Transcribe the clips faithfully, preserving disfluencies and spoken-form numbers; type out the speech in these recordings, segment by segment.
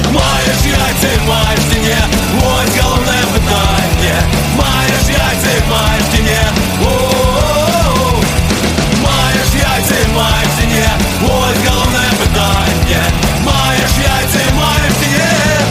Маєш яйця, маєш чи ні? Ось головне питання. Маєш яйця, маєш чи ні? О-о-о-о. Маєш яйця, маєш чи ні? Ось головне питання. Маєш яйця, маєш чи ні?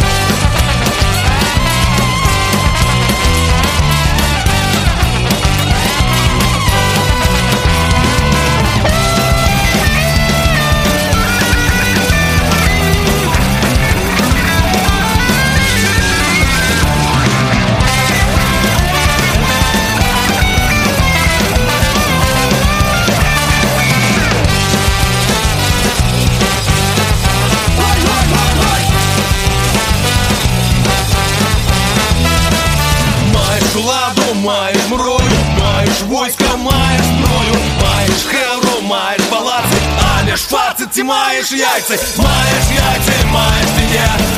Ладу, маєш мрою, маєш войска, маєш зброю, маєш хевру, маєш палаци, а не шфаци, ти маєш яйця, маєш яйця, маєш ти не.